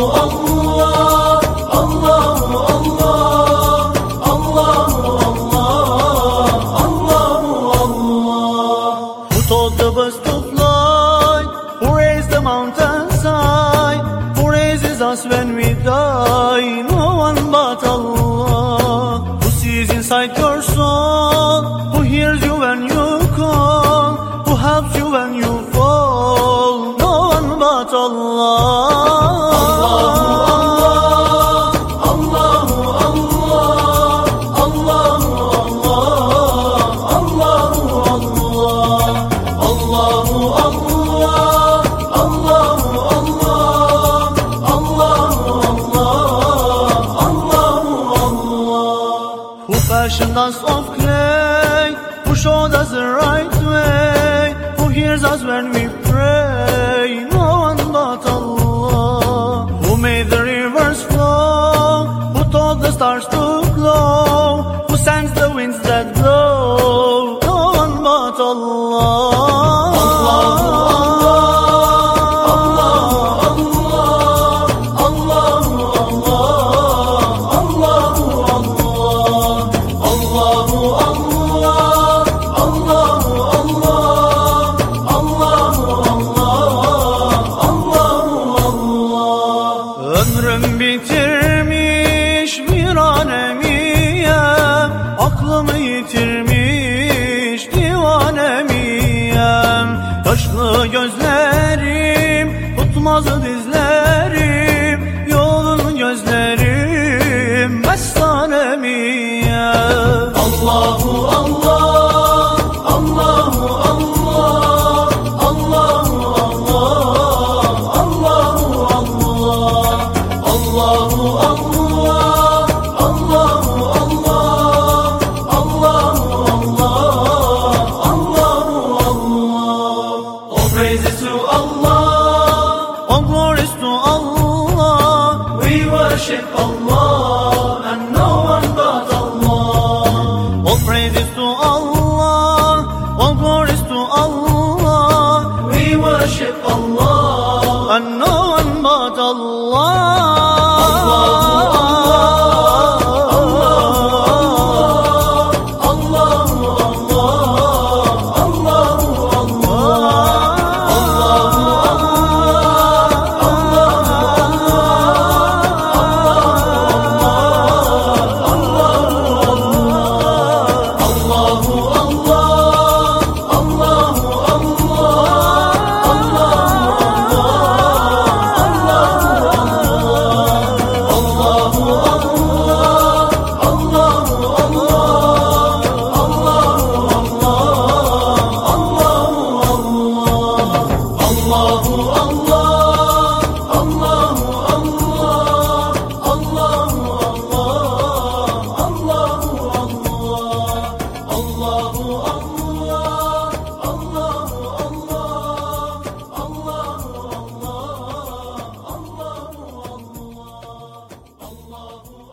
When we die, no one but Allah, who sees inside your soul, who hears you when you call, who helps you when you fall, no one but Allah. Fashioned us of clay, who showed us the right way, who hears us when we pray, no one but Allah, who made the rivers flow, who taught the stars to glow, who sends the winds that blow, no one but Allah. Ömrüm bitirmiş viraneyim, aklımı yitirmiş divanemiyim. Yaşlı gözlerim, tutmaz dizlerim, yolun gözlerim, mestanemiyim. Allahu Allah, Allahu Allah, Allahu Allah, Allahu Allah. Allahu Allah, Allahu Allah, Allahu Allah, Allahu Allah. All praises to Allah, all glories to Allah. We worship Allah and no one but Allah. All praises to Allah, all glories to Allah. We worship Allah and no one but Allah. Allah